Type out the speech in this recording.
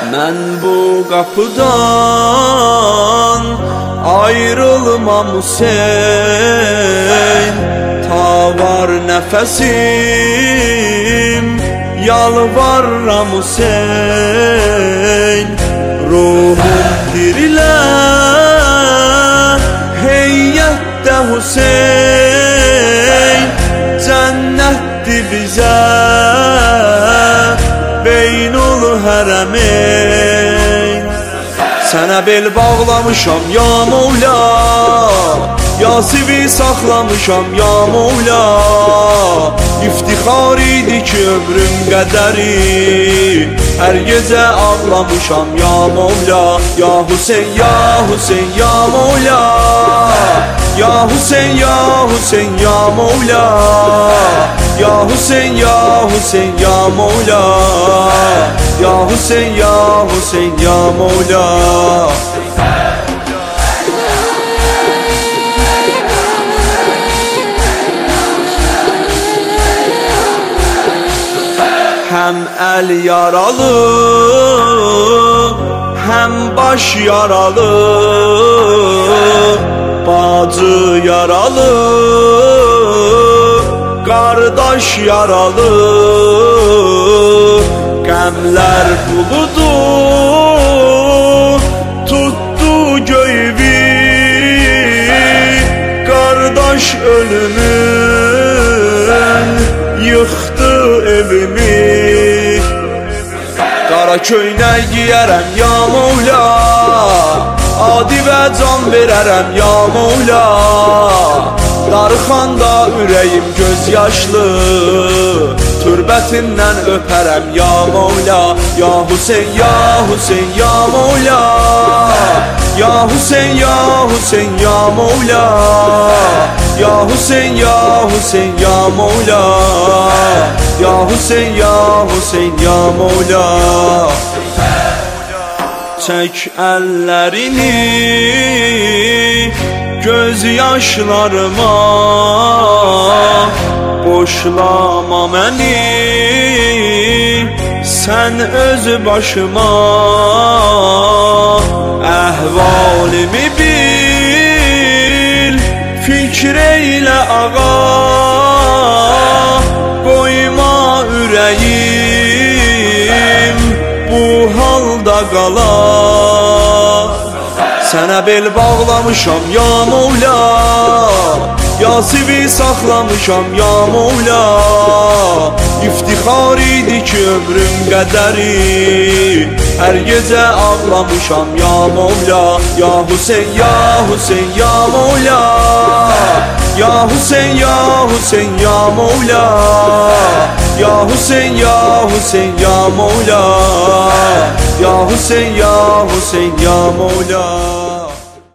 Ben bu kapıdan ayrılmam Hüseyin. Ta var nefesim yalvarram Hüseyin. Ruhum dirile heyyette Hüseyin. Cennetdi bize Beynul Həremeyn. Sənə bel bağlamışam ya Mevla, Yasibi saxlamışam ya Mevla. İftixar idi ki ömrüm qədəri, hər gecə ağlamışam ya Mevla. Ya Hüseyin, ya Hüseyin, ya Mevla, ya Hüseyin, ya Hüseyin, ya Mevla. Ya Hüseyin, ya Hüseyin, ya Mevla. Ya Hüseyin, ya Hüseyin, ya Mevla. Hem el yaralı, hem baş yaralı, bacı yaralı, kardeş yaralı. Qəmlər buludu tuttu göyvi, kardeş ölümün yıxdı evimi. Qara köynək giyərəm ya Mevla, adi və can verərəm ya Mevla. Darıxanda ürəyim göz yaşlı, türbətindən öpərəm ya Mevla. Ya Hüseyin, ya Hüseyin, ya Mevla. Ya Hüseyin, ya Hüseyin, ya Mevla. Ya Hüseyin, ya Hüseyin, ya Mevla. Ya Hüseyin, ya Hüseyin, ya Mevla. Çək əllərini göz yaşlarıma, boşlama məni sən öz başıma. Əhvalimi bil, fikr eylə ağa, qoyma ürəyim bu halda qala. Sənə bel bağlamışam ya Mevla, Yasibi saxlamışam ya Mevla. İftixar idi ki ömrüm qədəri, hər gecə ağlamışam ya Mevla. Ya Hüseyin, ya Hüseyin, ya Mevla. Ya Hüseyin, ya Hüseyin, ya Mevla. Ya Hüseyin, ya Hüseyin, ya Mevla. Ya Hüseyin, ya Hüseyin, ya Mevla.